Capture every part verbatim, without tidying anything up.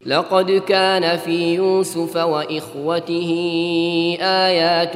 لقد كان في يوسف وإخوته آيات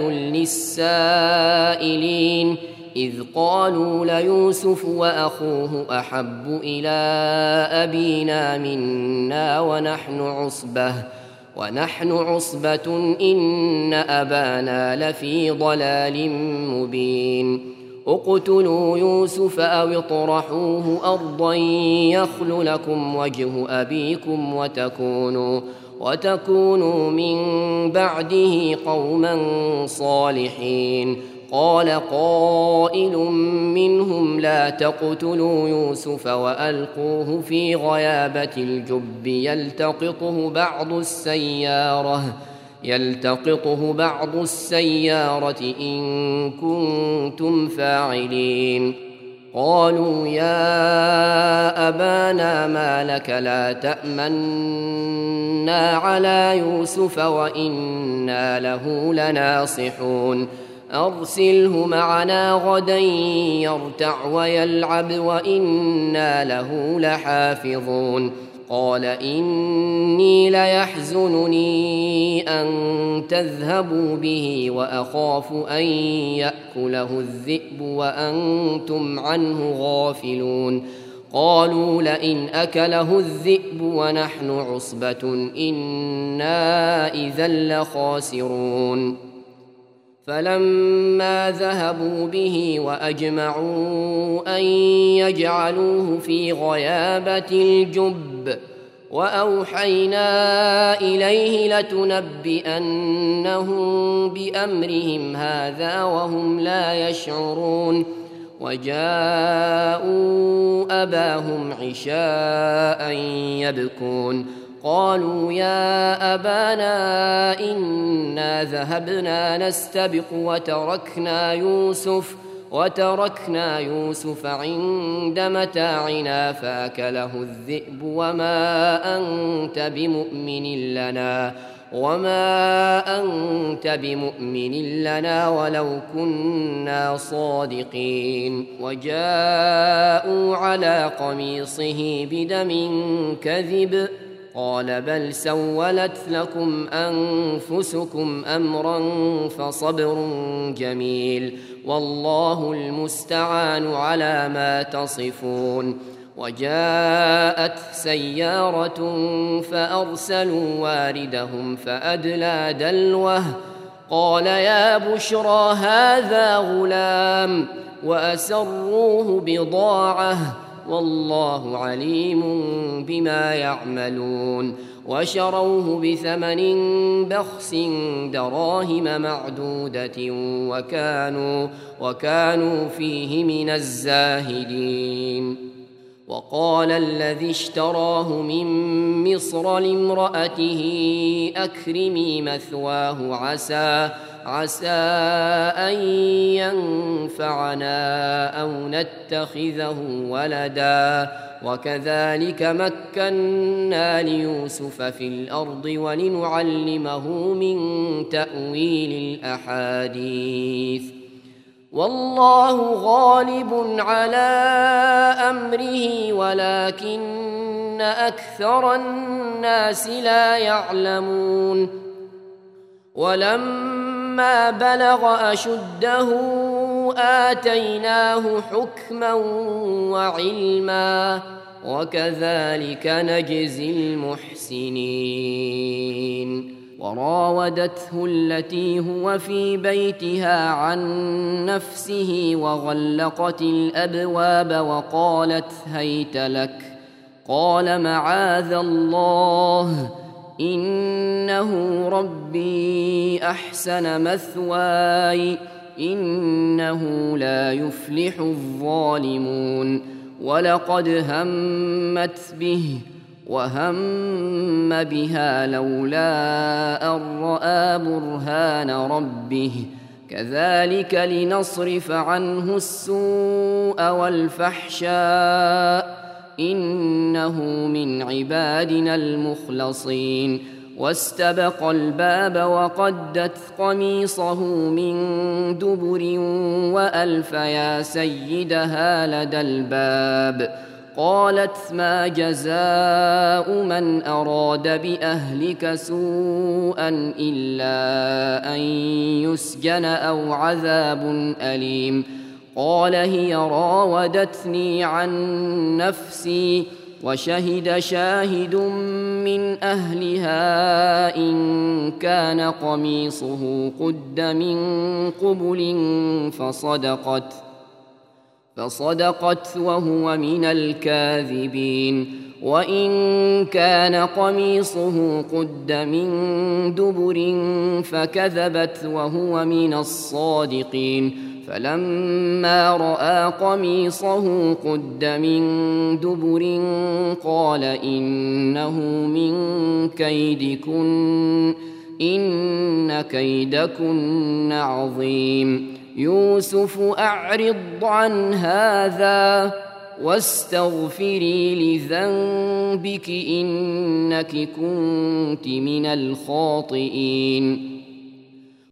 للسائلين إذ قالوا ليوسف وأخوه أحب إلى أبينا منا ونحن عصبة ونحن عصبة إن أبانا لفي ضلال مبين اقتلوا يوسف أو اطرحوه أرضا يخل لكم وجه أبيكم وتكونوا, وتكونوا من بعده قوما صالحين. قال قائل منهم لا تقتلوا يوسف وألقوه في غيابة الجب يلتقطه بعض السيارة يلتقطه بعض السيارة إن كنتم فاعلين. قالوا يا أبانا ما لك لا تأمنا على يوسف وإنا له لناصحون أرسله معنا غدا يرتع ويلعب وإنا له لحافظون. قال إني ليحزنني أن تذهبوا به وأخاف أن يأكله الذئب وأنتم عنه غافلون. قالوا لئن أكله الذئب ونحن عصبة إنا إذا لخاسرون. فلما ذهبوا به وأجمعوا أن يجعلوه في غيابة الجب وأوحينا إليه لتنبئنهم بأمرهم هذا وهم لا يشعرون. وجاءوا أباهم عشاء يبكون. قالوا يا أبانا إنا ذهبنا نستبق وتركنا يوسف وتركنا يوسف عند متاعنا فأكله الذئب وما أنت بمؤمن لنا وما أنت بمؤمن لنا ولو كنا صادقين. وجاءوا على قميصه بدم كذب قال بل سولت لكم أنفسكم أمرا فصبر جميل والله المستعان على ما تصفون. وجاءت سيارة فأرسلوا واردهم فأدلى دلوه قال يا بشرى هذا غلام وأسروه بضاعة والله عليم بما يعملون. وشروه بثمن بخس دراهم معدودة وكانوا, وكانوا فيه من الزاهدين. وقال الذي اشتراه من مصر لامرأته أكرمي مثواه عسى عسى أن ينفعنا أو نتخذه ولدا وكذلك مكنا ليوسف في الأرض ولنعلمه من تأويل الأحاديث والله غالب على أمره ولكن أكثر الناس لا يعلمون. ولما بلغ أشده آتيناه حكما وعلما وكذلك نجزي المحسنين. وراودته التي هو في بيتها عن نفسه وغلقت الأبواب وقالت هيت لك قال معاذ الله إنه ربي أحسن مثواي إنه لا يفلح الظالمون. ولقد همت به وهم بها لولا أن رأى برهان ربه كذلك لنصرف عنه السوء والفحشاء إنه من عبادنا المخلصين. واستبق الباب وقدت قميصه من دبر وألف يا سيدها لدى الباب قالت ما جزاء من أراد بأهلك سوءا إلا أن يسجن أو عذاب أليم قال هي راودتني عن نفسي وشهد شاهد من أهلها إن كان قميصه قد من قبل فصدقت فصدقت وهو من الكاذبين وإن كان قميصه قد من دبر فكذبت وهو من الصادقين فلما رأى قميصه قد من دبر قال إنه من كيدكن إن كيدكن عظيم يوسف أعرض عن هذا واستغفري لذنبك إنك كنت من الخاطئين